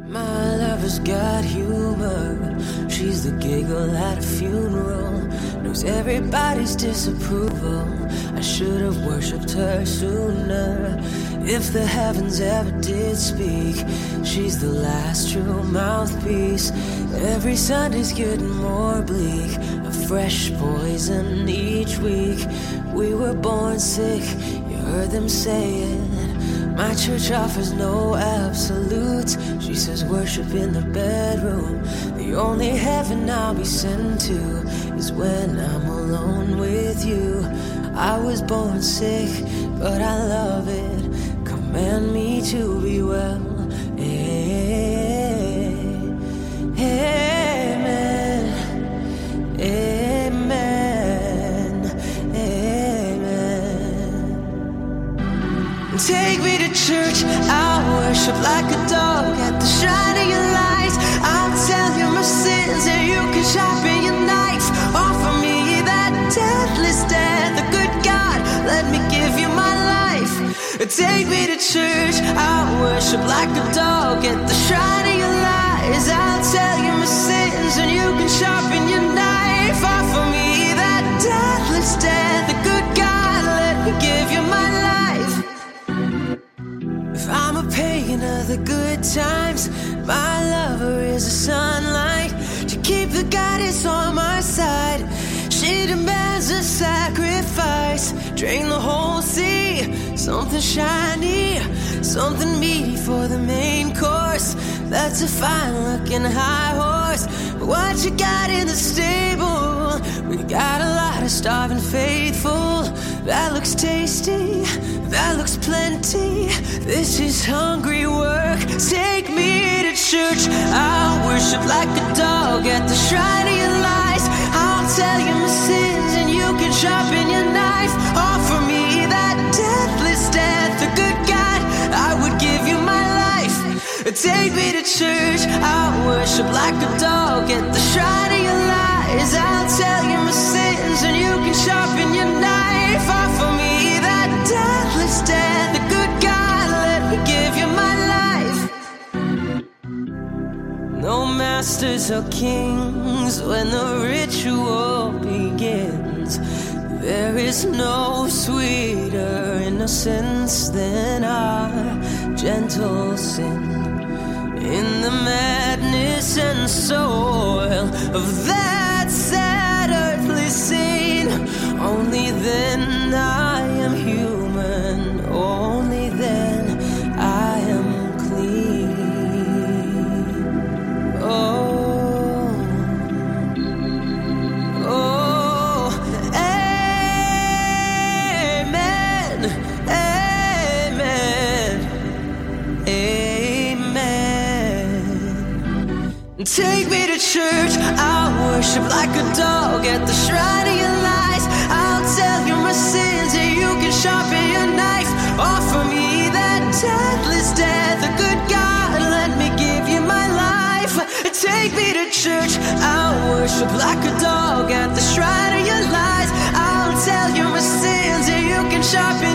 My lover's got humor. She's the giggle at a funeral. Knows everybody's disapproval. I should have worshipped her sooner. If the heavens ever did speak, she's the last true mouthpiece. Every Sunday's getting more bleak. A fresh poison each week. We were born sick, you heard them say it. My church offers no absolutes. She says worship in the bedroom. The only heaven I'll be sent to is when I'm alone with you. I was born sick, but I love it. Command me to be well. Amen. Amen. Amen. Take me to church, I'll worship like a dog at the shrine of your light. I'll tell you my sins and you can sharpen your knife. Offer me that deathless death, the good God, let me give you my life. Take me to church, I'll worship like a dog at the shrine of your lies. I'll tell you my sins and you can sharpen your knife. Offer me that deathless death, the good God, let me give you my life. If I'm a pagan of the good times, my lover is the sunlight. To keep the goddess on my side, she demands a sacrifice. Drain the whole sea, something shiny, something meaty for the main course. That's a fine looking high horse. But what you got in the stable? We got a lot of starving faithful. That looks tasty, that looks plenty. This is hungry work. Take me to church, I'll worship like a dog at the shrine of your lies. I'll tell you my sins and you can sharpen your knife. Offer me that deathless death, the good God, I would give you my life. Take me to church, I'll worship like a dog at the shrine of your lies. I'll tell you my sins and you can sharpen your knife. Offer me that deathless death, the good God, let me give you my life. No masters or kings when the ritual begins. There is no sweeter innocence than our gentle sin. In the madness and soil of that sad earthly scene, only then I am human, only then I am clean. Oh, oh, amen, amen, amen. Take me to church, I'll worship like a dog at the shrine of your lies. I'll tell you my sins and you can sharpen your knife. Offer me that deathless death, the good God, let me give you my life. Take me to church, I'll worship like a dog at the shrine of your lies. I'll tell you my sins and you can sharpen